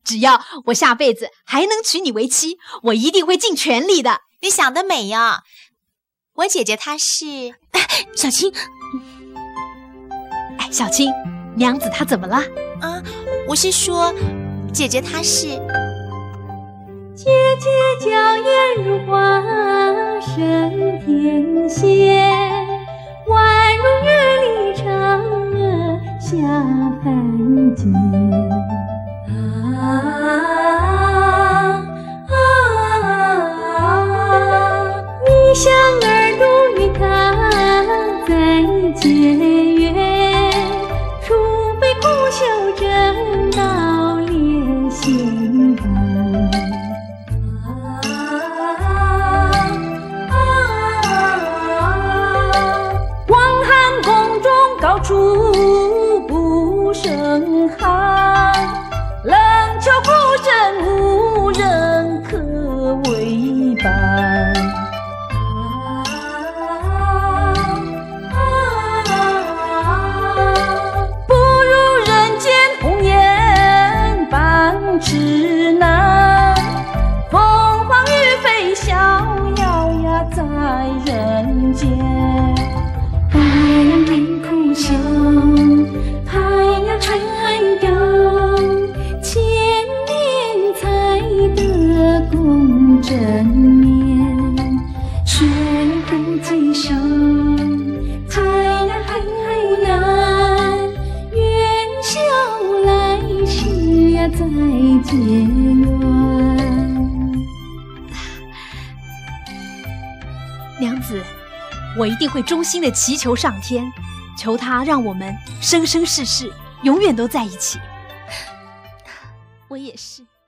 只要我下辈子还能娶你为妻，我一定会尽全力的。 你想得美呀！我姐姐她是…… 小青， 哎，小青，娘子她怎么了？ 啊，我是说，姐姐她是…… 姐姐娇艳如花，胜天仙，宛如月里嫦娥下凡间。你像儿独与他在结缘，除非苦修真道炼仙丹。广寒宫中高处不胜寒，冷秋古镇无人可为伴。不如人间红颜伴痴男，凤凰于飞逍遥呀在人间。白杨天空秀，太阳春游，千年才得共枕眠。雪红几首，太阳还难，愿晓来世呀再结缘。 娘子，我一定会衷心的祈求上天，求他让我们生生世世永远都在一起。 我也是。